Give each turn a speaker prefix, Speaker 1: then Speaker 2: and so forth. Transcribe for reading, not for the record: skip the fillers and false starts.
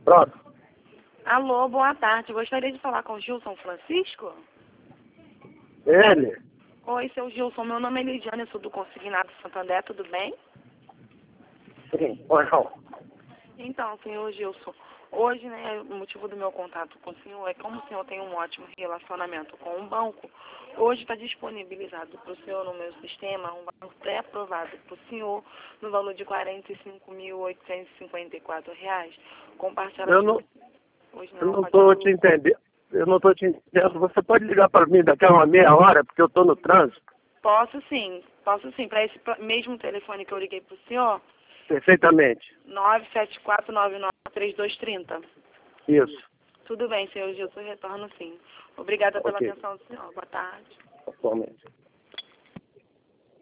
Speaker 1: Pronto.
Speaker 2: Alô, boa tarde. Gostaria de falar com o Gilson Francisco?
Speaker 1: Ele?
Speaker 2: Oi, seu Gilson. Meu nome é Lidiane, eu sou do Consignado Santander, tudo bem?
Speaker 1: Sim. Ou não?
Speaker 2: Então, senhor Gilson, hoje, né, o motivo do meu contato com o senhor é como o senhor tem um ótimo relacionamento com o banco, hoje está disponibilizado para o senhor no meu sistema um banco pré-aprovado para o senhor no valor de R$ 45.854, com parcelas
Speaker 1: Eu não
Speaker 2: hoje
Speaker 1: eu
Speaker 2: não
Speaker 1: não
Speaker 2: pode
Speaker 1: estou te entendendo. Eu não estou te entendendo. Você pode ligar para mim daqui a uma meia hora, porque eu estou no trânsito?
Speaker 2: Posso sim, para esse mesmo telefone que eu liguei para o senhor,
Speaker 1: Perfeitamente.
Speaker 2: 974993230.
Speaker 1: Isso.
Speaker 2: Tudo bem, senhor Gilson, eu retorno sim. Obrigada pela
Speaker 1: Ok.
Speaker 2: atenção do senhor. Boa tarde.
Speaker 1: Atualmente.